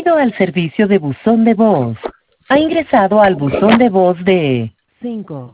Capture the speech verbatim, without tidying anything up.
Bienvenido al servicio de buzón de voz. Ha ingresado al buzón de voz de cinco